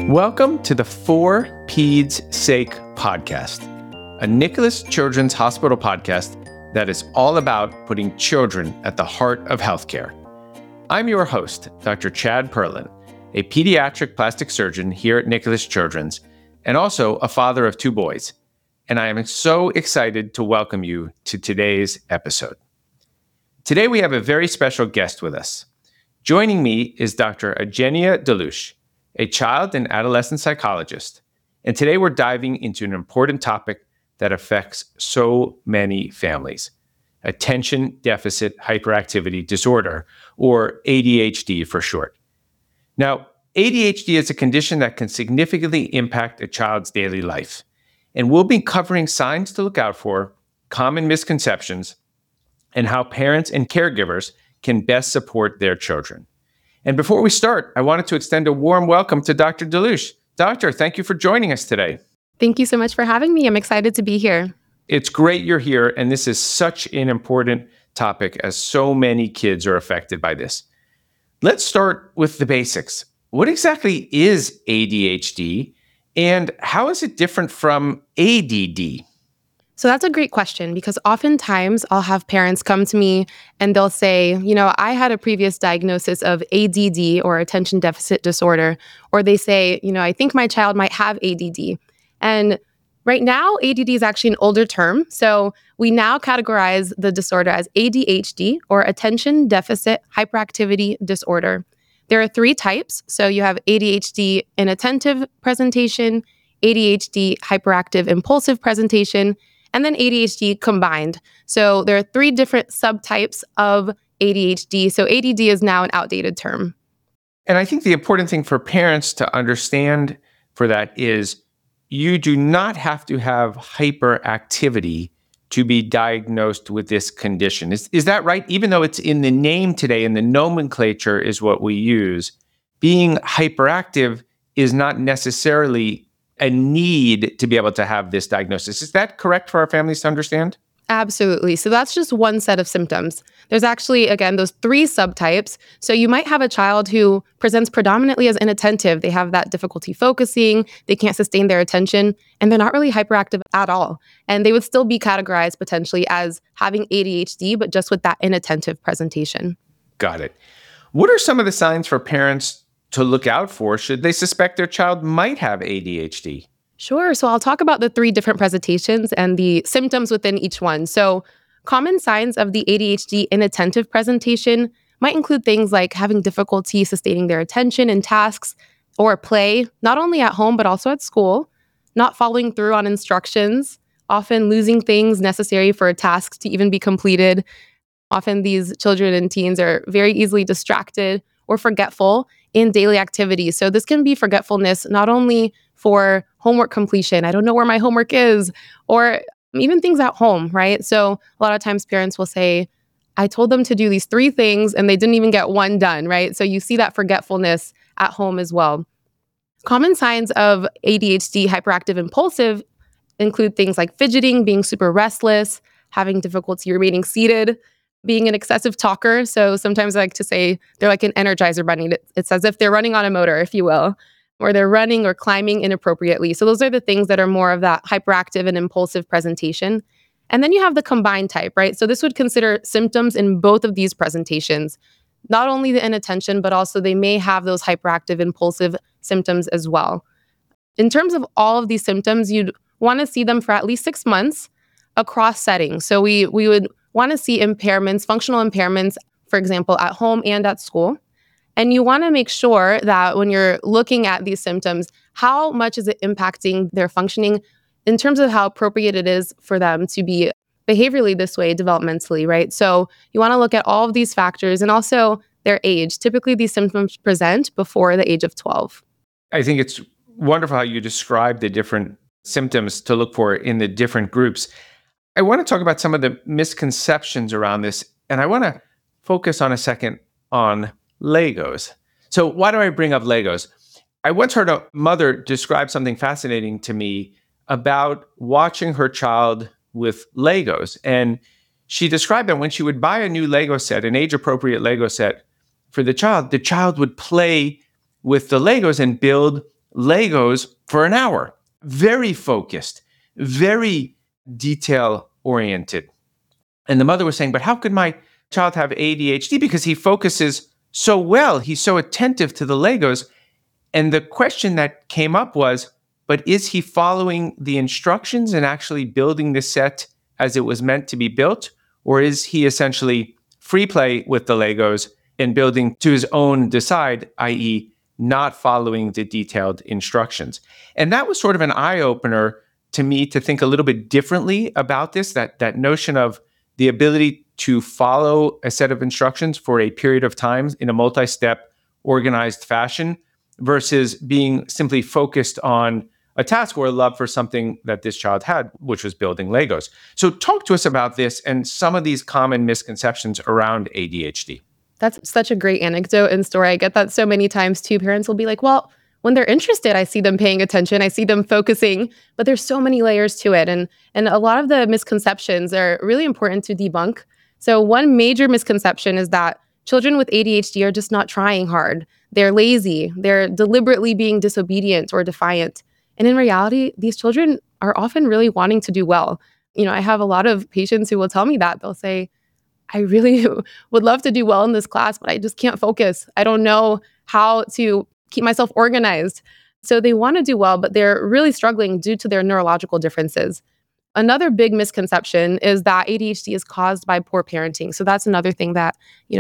Welcome to the For Peds Sake podcast, a Nicholas Children's Hospital podcast that is all about putting children at the heart of healthcare. I'm your host, Dr. Chad Perlin, a pediatric plastic surgeon here at Nicholas Children's, and also a father of two boys. And I am so excited to welcome you to today's episode. Today we have a very special guest with us. Joining me is Dr. Eugenia Deluche, a child and adolescent psychologist. And today we're diving into an important topic that affects so many families: attention deficit hyperactivity disorder, or ADHD for short. Now, ADHD is a condition that can significantly impact a child's daily life. And we'll be covering signs to look out for, common misconceptions, and how parents and caregivers can best support their children. And before we start, I wanted to extend a warm welcome to Dr. Deluche. Doctor, thank you for joining us today. Thank you so much for having me. I'm excited to be here. It's great you're here, and this is such an important topic as so many kids are affected by this. Let's start with the basics. What exactly is ADHD, and how is it different from ADD? So that's a great question, because oftentimes I'll have parents come to me and they'll say, I had a previous diagnosis of ADD, or attention deficit disorder, or they say, I think my child might have ADD. And right now, ADD is actually an older term. So we now categorize the disorder as ADHD, or attention deficit hyperactivity disorder. There are three types. So you have ADHD inattentive presentation, ADHD hyperactive impulsive presentation, and then ADHD combined. So there are three different subtypes of ADHD. So ADD is now an outdated term. And I think the important thing for parents to understand for that is you do not have to have hyperactivity to be diagnosed with this condition. Is that right? Even though it's in the name today and the nomenclature is what we use, being hyperactive is not necessarily a need to be able to have this diagnosis. Is that correct for our families to understand? Absolutely. So that's just one set of symptoms. There's actually, again, those three subtypes. So you might have a child who presents predominantly as inattentive. They have that difficulty focusing, they can't sustain their attention, and they're not really hyperactive at all. And they would still be categorized potentially as having ADHD, but just with that inattentive presentation. Got it. What are some of the signs for parents to look out for should they suspect their child might have ADHD? Sure. So I'll talk about the three different presentations and the symptoms within each one. So common signs of the ADHD inattentive presentation might include things like having difficulty sustaining their attention in tasks or play, not only at home, but also at school, not following through on instructions, often losing things necessary for tasks to even be completed. Often these children and teens are very easily distracted or forgetful in daily activities. So this can be forgetfulness not only for homework completion, I don't know where my homework is, or even things at home, right? So a lot of times parents will say, I told them to do these three things and they didn't even get one done, right? So you see that forgetfulness at home as well. Common signs of ADHD hyperactive impulsive include things like fidgeting, being super restless, having difficulty remaining seated, being an excessive talker. So sometimes I like to say they're like an Energizer bunny. It's as if they're running on a motor, if you will, or they're running or climbing inappropriately. So those are the things that are more of that hyperactive and impulsive presentation. And then you have the combined type, right? So this would consider symptoms in both of these presentations, not only the inattention, but also they may have those hyperactive impulsive symptoms as well. In terms of all of these symptoms, you'd want to see them for at least 6 months across settings. So we would want to see impairments, functional impairments, for example, at home and at school. And you want to make sure that when you're looking at these symptoms, how much is it impacting their functioning in terms of how appropriate it is for them to be behaviorally this way developmentally, right? So you want to look at all of these factors and also their age. Typically, these symptoms present before the age of 12. I think it's wonderful how you describe the different symptoms to look for in the different groups. I want to talk about some of the misconceptions around this, and I want to focus on a second on Legos. So why do I bring up Legos? I once heard a mother describe something fascinating to me about watching her child with Legos. And she described that when she would buy a new Lego set, an age-appropriate Lego set for the child would play with the Legos and build Legos for an hour. Very focused, very detail oriented. And the mother was saying, but how could my child have ADHD? Because he focuses so well. He's so attentive to the Legos. And the question that came up was, but is he following the instructions and actually building the set as it was meant to be built? Or is he essentially free play with the Legos and building to his own decide, i.e., not following the detailed instructions? And that was sort of an eye-opener to me to think a little bit differently about this, that notion of the ability to follow a set of instructions for a period of time in a multi-step, organized fashion versus being simply focused on a task or a love for something that this child had, which was building Legos. So talk to us about this and some of these common misconceptions around ADHD. That's such a great anecdote and story. I get that so many times too. Parents will be like, well, when they're interested, I see them paying attention, I see them focusing, but there's so many layers to it. And a lot of the misconceptions are really important to debunk. So one major misconception is that children with ADHD are just not trying hard. They're lazy. They're deliberately being disobedient or defiant. And in reality, these children are often really wanting to do well. I have a lot of patients who will tell me that. They'll say, I really would love to do well in this class, but I just can't focus. I don't know how to keep myself organized. So they want to do well, but they're really struggling due to their neurological differences. Another big misconception is that ADHD is caused by poor parenting. So that's another thing that,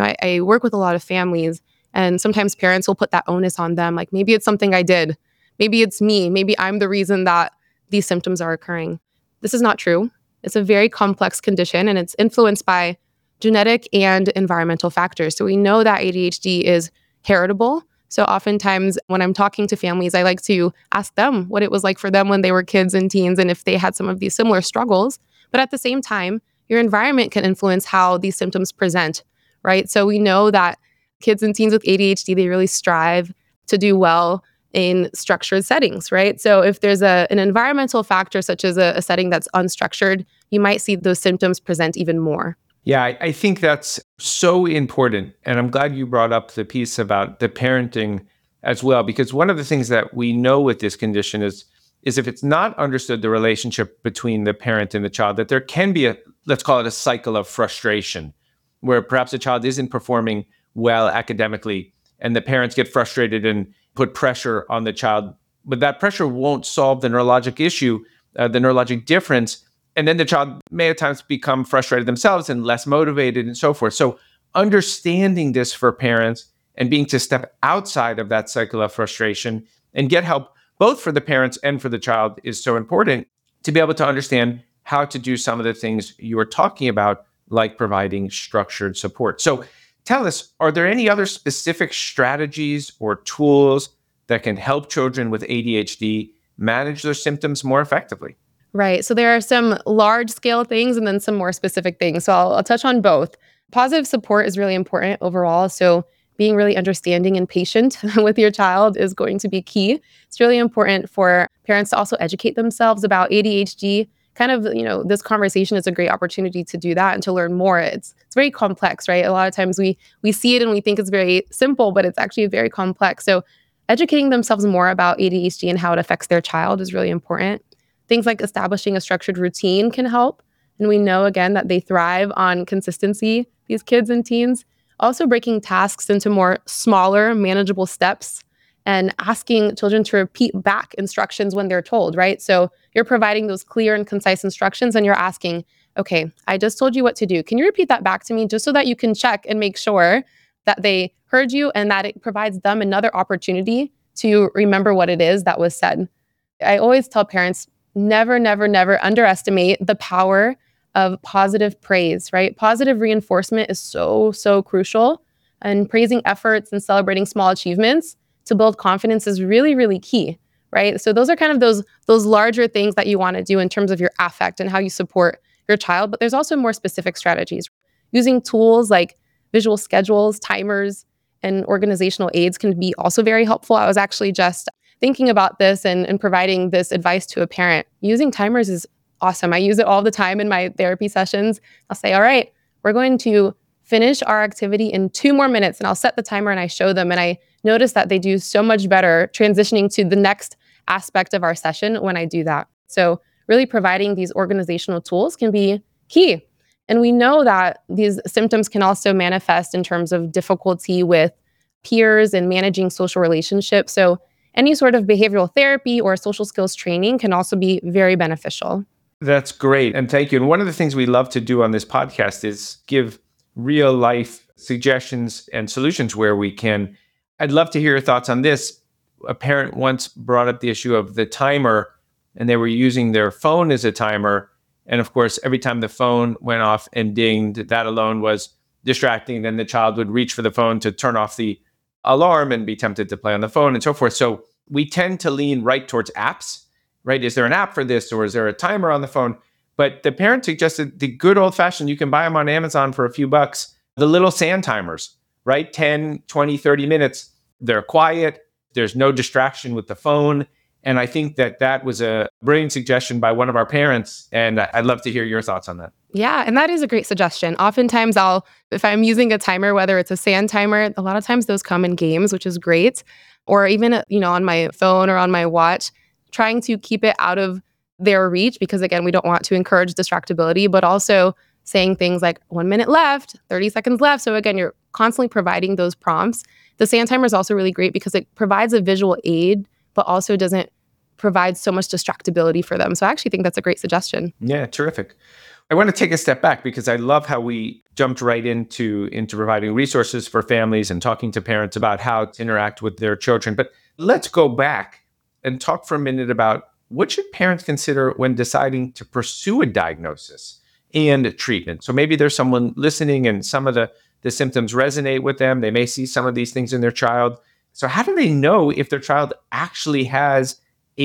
I work with a lot of families, and sometimes parents will put that onus on them. Like, maybe it's something I did. Maybe it's me. Maybe I'm the reason that these symptoms are occurring. This is not true. It's a very complex condition, and it's influenced by genetic and environmental factors. So we know that ADHD is heritable. So oftentimes when I'm talking to families, I like to ask them what it was like for them when they were kids and teens and if they had some of these similar struggles. But at the same time, your environment can influence how these symptoms present, right? So we know that kids and teens with ADHD, they really strive to do well in structured settings, right? So if there's an environmental factor, such as a setting that's unstructured, you might see those symptoms present even more. Yeah, I think that's so important. And I'm glad you brought up the piece about the parenting as well, because one of the things that we know with this condition is if it's not understood, the relationship between the parent and the child, that there can be let's call it a cycle of frustration, where perhaps a child isn't performing well academically and the parents get frustrated and put pressure on the child, but that pressure won't solve the neurologic issue, the neurologic difference. And then the child may at times become frustrated themselves and less motivated and so forth. So understanding this for parents and being to step outside of that cycle of frustration and get help both for the parents and for the child is so important to be able to understand how to do some of the things you were talking about, like providing structured support. So tell us, are there any other specific strategies or tools that can help children with ADHD manage their symptoms more effectively? Right. So there are some large scale things and then some more specific things. So I'll touch on both. Positive support is really important overall. So being really understanding and patient with your child is going to be key. It's really important for parents to also educate themselves about ADHD. Kind of, this conversation is a great opportunity to do that and to learn more. It's very complex, right? A lot of times we see it and we think it's very simple, but it's actually very complex. So educating themselves more about ADHD and how it affects their child is really important. Things like establishing a structured routine can help. And we know, again, that they thrive on consistency, these kids and teens. Also breaking tasks into more smaller, manageable steps and asking children to repeat back instructions when they're told, right? So you're providing those clear and concise instructions and you're asking, okay, I just told you what to do. Can you repeat that back to me just so that you can check and make sure that they heard you and that it provides them another opportunity to remember what it is that was said. I always tell parents, never, never, never underestimate the power of positive praise, right? Positive reinforcement is so, so crucial. And praising efforts and celebrating small achievements to build confidence is really, really key, right? So those are kind of those larger things that you want to do in terms of your affect and how you support your child. But there's also more specific strategies. Using tools like visual schedules, timers, and organizational aids can be also very helpful. I was actually just thinking about this and providing this advice to a parent. Using timers is awesome. I use it all the time in my therapy sessions. I'll say, all right, we're going to finish our activity in 2 more minutes, and I'll set the timer and I show them and I notice that they do so much better transitioning to the next aspect of our session when I do that. So really providing these organizational tools can be key. And we know that these symptoms can also manifest in terms of difficulty with peers and managing social relationships. So any sort of behavioral therapy or social skills training can also be very beneficial. That's great. And thank you. And one of the things we love to do on this podcast is give real life suggestions and solutions where we can. I'd love to hear your thoughts on this. A parent once brought up the issue of the timer, and they were using their phone as a timer. And of course, every time the phone went off and dinged, that alone was distracting. Then the child would reach for the phone to turn off the alarm and be tempted to play on the phone and so forth. So we tend to lean right towards apps, right? Is there an app for this, or is there a timer on the phone? But the parent suggested the good old fashioned, you can buy them on Amazon for a few bucks, the little sand timers, right? 10, 20, 30 minutes. They're quiet. There's no distraction with the phone. And I think that was a brilliant suggestion by one of our parents. And I'd love to hear your thoughts on that. Yeah, and that is a great suggestion. Oftentimes if I'm using a timer, whether it's a sand timer, a lot of times those come in games, which is great. Or even, on my phone or on my watch, trying to keep it out of their reach, because again, we don't want to encourage distractibility, but also saying things like 1 minute left, 30 seconds left. So again, you're constantly providing those prompts. The sand timer is also really great because it provides a visual aid, but also doesn't provide so much distractibility for them. So I actually think that's a great suggestion. Yeah, terrific. I want to take a step back because I love how we jumped right into providing resources for families and talking to parents about how to interact with their children. But let's go back and talk for a minute about what should parents consider when deciding to pursue a diagnosis and treatment. So maybe there's someone listening and some of the symptoms resonate with them. They may see some of these things in their child. So how do they know if their child actually has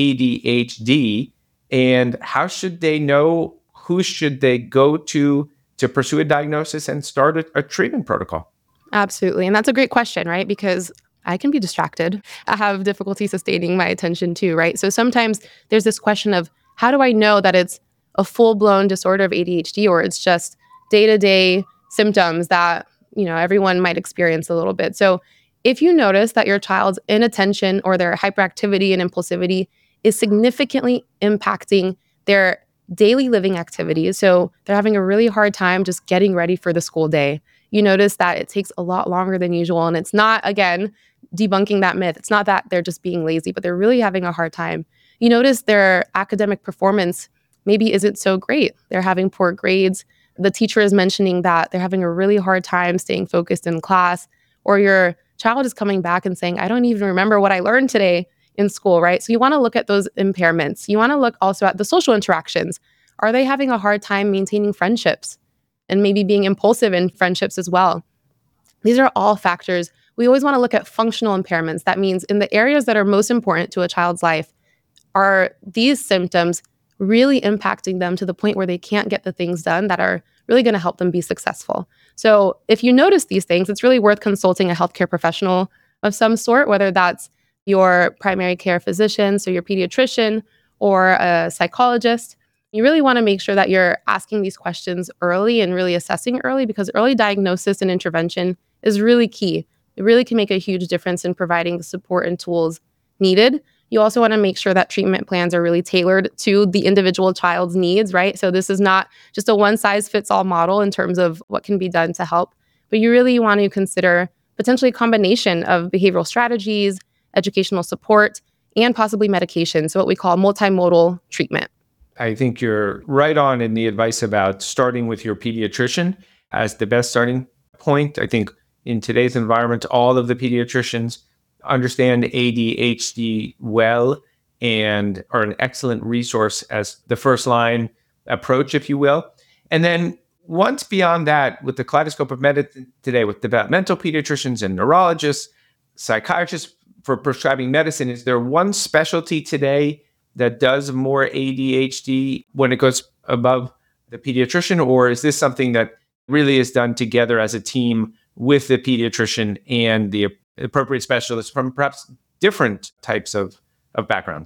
ADHD, and how should they know who should they go to pursue a diagnosis and start a treatment protocol? Absolutely. And that's a great question, right? Because I can be distracted. I have difficulty sustaining my attention too, right? So sometimes there's this question of, how do I know that it's a full-blown disorder of ADHD, or it's just day-to-day symptoms that, everyone might experience a little bit. So if you notice that your child's inattention or their hyperactivity and impulsivity is significantly impacting their daily living activities, so they're having a really hard time just getting ready for the school day, you notice that it takes a lot longer than usual. And it's not, again, debunking that myth. It's not that they're just being lazy, but they're really having a hard time. You notice their academic performance maybe isn't so great. They're having poor grades. The teacher is mentioning that they're having a really hard time staying focused in class, or your child is coming back and saying, I don't even remember what I learned today in school, right? So you want to look at those impairments. You want to look also at the social interactions. Are they having a hard time maintaining friendships and maybe being impulsive in friendships as well? These are all factors. We always want to look at functional impairments. That means in the areas that are most important to a child's life, are these symptoms really impacting them to the point where they can't get the things done that are really going to help them be successful? So if you notice these things, it's really worth consulting a healthcare professional of some sort, whether that's your primary care physician, so your pediatrician, or a psychologist. You really want to make sure that you're asking these questions early and really assessing early, because early diagnosis and intervention is really key. It really can make a huge difference in providing the support and tools needed. You also want to make sure that treatment plans are really tailored to the individual child's needs, right? So this is not just a one-size-fits-all model in terms of what can be done to help, but you really want to consider potentially a combination of behavioral strategies, educational support, and possibly medication, so what we call multimodal treatment. I think you're right on in the advice about starting with your pediatrician as the best starting point. I think in today's environment, all of the pediatricians understand ADHD well and are an excellent resource as the first line approach, if you will. And then once beyond that, with the kaleidoscope of medicine today, with developmental pediatricians and neurologists, psychiatrists for prescribing medicine, is there one specialty today that does more ADHD when it goes above the pediatrician, or is this something that really is done together as a team with the pediatrician and the appropriate specialists from perhaps different types of backgrounds?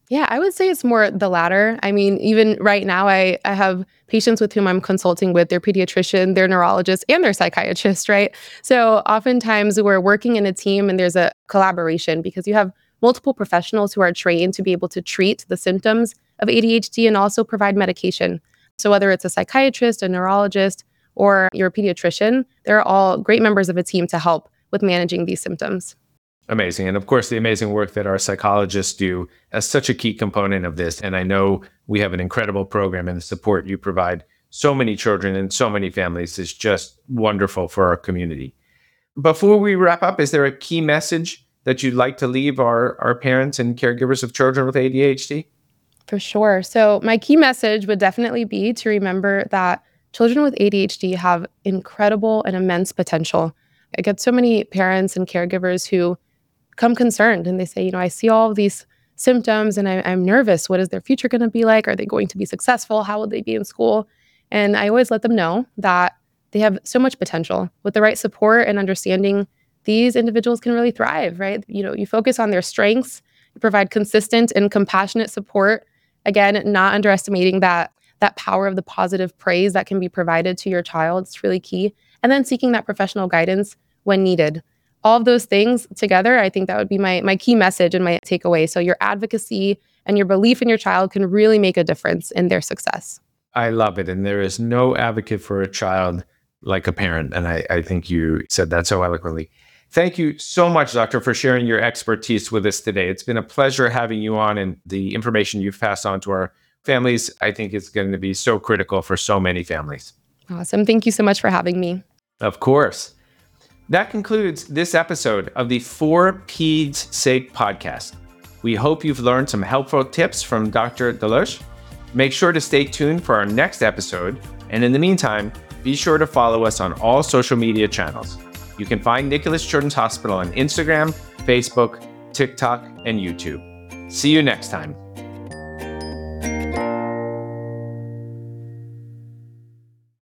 Yeah, I would say it's more the latter. I mean, even right now, I have patients with whom I'm consulting with their pediatrician, their neurologist, and their psychiatrist, right? So oftentimes we're working in a team and there's a collaboration because you have multiple professionals who are trained to be able to treat the symptoms of ADHD and also provide medication. So whether it's a psychiatrist, a neurologist, or your pediatrician, they're all great members of a team to help with managing these symptoms. Amazing. And of course, the amazing work that our psychologists do as such a key component of this. And I know we have an incredible program, and the support you provide so many children and so many families is just wonderful for our community. Before we wrap up, is there a key message that you'd like to leave our parents and caregivers of children with ADHD? For sure. So my key message would definitely be to remember that children with ADHD have incredible and immense potential. I get so many parents and caregivers who come concerned and they say, I see all of these symptoms and I'm nervous. What is their future going to be like? Are they going to be successful? How will they be in school? And I always let them know that they have so much potential. With the right support and understanding, these individuals can really thrive, right? You focus on their strengths, you provide consistent and compassionate support. Again, not underestimating that power of the positive praise that can be provided to your child. It's really key. And then seeking that professional guidance when needed. All of those things together, I think that would be my key message and my takeaway. So your advocacy and your belief in your child can really make a difference in their success. I love it. And there is no advocate for a child like a parent. And I think you said that so eloquently. Thank you so much, Doctor, for sharing your expertise with us today. It's been a pleasure having you on, and the information you've passed on to our families, I think is going to be so critical for so many families. Awesome. Thank you so much for having me. Of course. That concludes this episode of the For Peds' Sake podcast. We hope you've learned some helpful tips from Dr. Deloche. Make sure to stay tuned for our next episode. And in the meantime, be sure to follow us on all social media channels. You can find Nicholas Children's Hospital on Instagram, Facebook, TikTok, and YouTube. See you next time.